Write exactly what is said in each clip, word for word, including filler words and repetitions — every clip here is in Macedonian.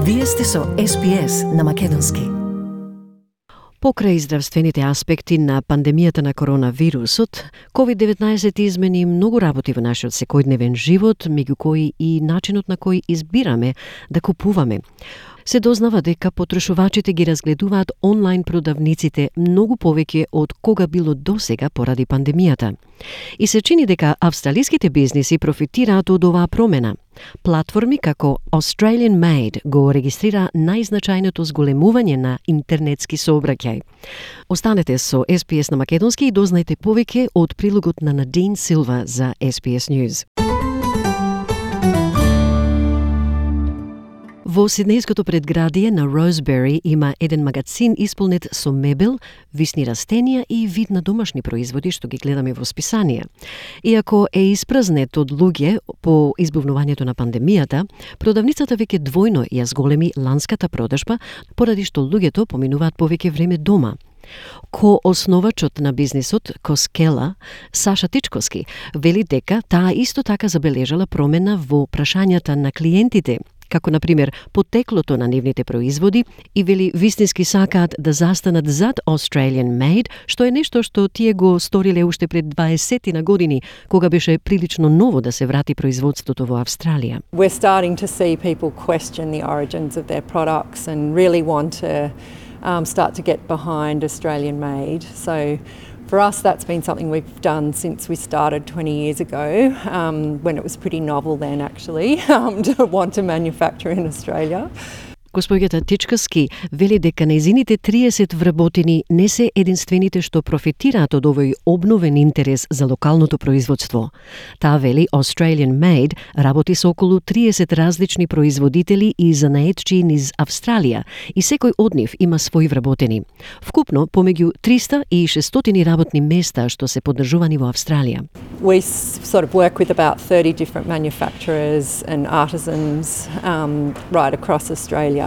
Вие сте со Ес Би Ес на Македонски. Покрај здравствените аспекти на пандемијата на коронавирусот, ковид деветнаесет измени многу работи во нашиот секојдневен живот, меѓу кои и начинот на кој избираме да купуваме. Се дознава дека потрошувачите ги разгледуваат онлайн продавниците многу повеќе од кога било досега поради пандемијата. И се чини дека австралиските бизниси профитираат од оваа промена. Платформи како Australian Made го регистрира најзначајното зголемување на интернетски сообраќај. Останете со Ес Би Ес на Македонски и дознајте повеќе од прилогот на Надин Силва за Ес Би Ес News. Во Сиднејското предградие на Роузбери има еден магазин исполнет со мебел, висни растенија и вид на домашни производи што ги гледаме во списанија. Иако е испразнет од луѓе по избувнувањето на пандемијата, продавницата веќе двојно ја зголеми ланската продажба, поради што луѓето поминуваат повеќе време дома. Ко-основачот на бизнисот, Коскела, Саша Тичковски, вели дека таа исто така забележала промена во прашањата на клиентите, како например потеклото на нивните производи, и вели вистински сакаат да застанат зад Australian Made, што е нешто што тие го сториле уште пред дваесет на години, кога беше прилично ново да се врати производството во Австралија. We're starting to see people question the origins of their products and really want to um, start to get behind Australian Made. So for us, that's been something we've done since we started twenty years ago, um, when it was pretty novel then actually, um, to want to manufacture in Australia. Госпоѓата Тичковски вели дека нејзините триесет вработени не се единствените што профитираат од овој обновен интерес за локалното производство. Таа вели Australian Made работи со околу триесет различни производители и занаетчии низ Австралија и секој од нив има свој вработени. Вкупно помеѓу триста и шестстотини работни места што се поддржувани во Австралија. We sort of work with about thirty different manufacturers and artisans um, right across Australia.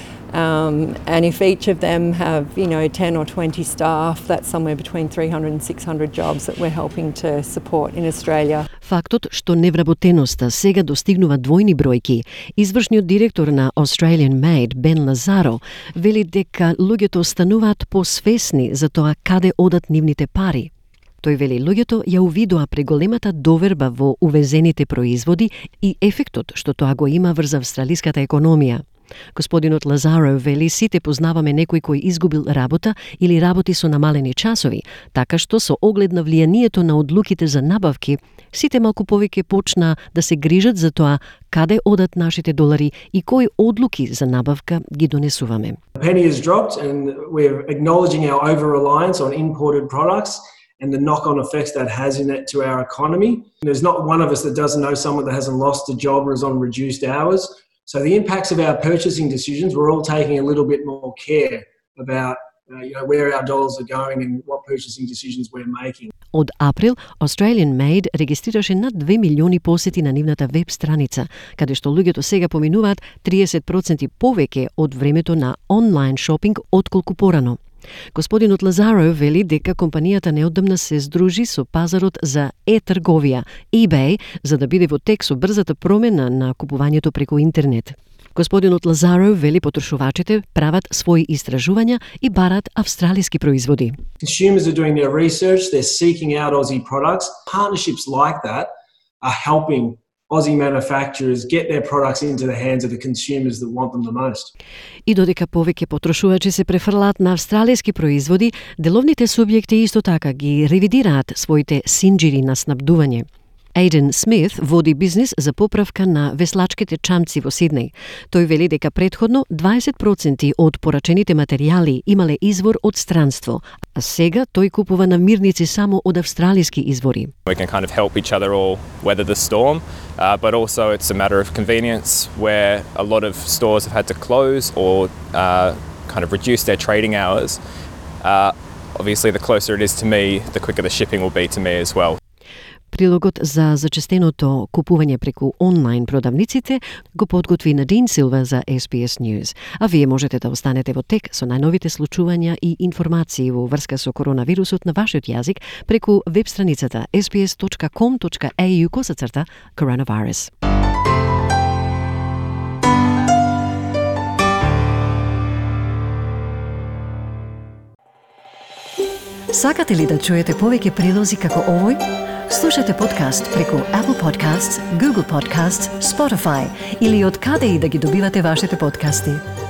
Um, and if each of them have, you know, ten or twenty staff, that's somewhere between three hundred and six hundred jobs that we're helping to support in Australia. Фактот што невработеноста сега достигнува двојни бројки, извршниот директор на Australian Made, Бен Лазаро, вели дека луѓето стануваат посвесни за тоа каде одат нивните пари. Тој вели луѓето ја увидоа преголемата доверба во увезените производи и ефектот што тоа го има врз австралиската економија. Господинот Лазаро вели сите познаваме некој кој изгубил работа или работи со намалени часови, така што со оглед на влијанието на одлуките за набавки, сите малку повеќе почна да се грижат за тоа каде одат нашите долари и кои одлуки за набавка ги донесуваме. The penny has dropped and we're acknowledging our over-reliance on imported products and the knock-on effects that has in it to our economy. There's not one of us that doesn't know someone that hasn't lost a job or is on reduced hours. So the impacts of our purchasing decisions, we're all taking a little bit more care about uh, you know, where our dollars are going and what purchasing decisions we're making. Од април, Australian Made регистрираше над две милиони посети на нивната веб страница, каде што луѓето сега поминуваат триесет проценти повеќе од времето на онлайн шопинг отколку порано. Господинот Лазаро вели дека компанијата неодамна се здружи со пазарот за е-трговија, eBay, за да биде во тек со брзата промена на купувањето преку интернет. Господинот Лазаро вели потрошувачите прават своји истражувања и барат австралиски производи. Consumers are doing their research, they're seeking out Aussie products. Partnerships like that are helping Aussie manufacturers get their products into the hands of the consumers that want them the most. И додека повеќе потрошувачи се префрлаат на австралиски производи, деловните субјекти исто така ги ревидираат своите синџири на снабдување. Ейден Смит води бизнис за поправка на веслачките чамци во Сиднеј. Тој вели дека претходно дваесет проценти од порачените материјали имале извор од странство, а сега тој купува намирници само од австралиски извори. We can kind of help each other all weather the storm, uh, but also it's a matter of convenience where a lot of stores have had to close or uh, kind of reduce their trading hours. Uh, obviously, the closer it is to me, the quicker the shipping will be to me as well. Прилогот за зачестеното купување преку онлайн продавниците го подготви Надин Силва за Ес Би Ес News. А вие можете да останете во тек со најновите случувања и информации во врска со коронавирусот на вашиот јазик преку веб страницата ес би ес точка ком точка ей ю косацрта коронавирус. Сакате ли да чуете повеќе прилози како овој? Слушате подкаст преку Apple Podcasts, Google Podcasts, Spotify или од каде и да ги добивате вашите подкасти.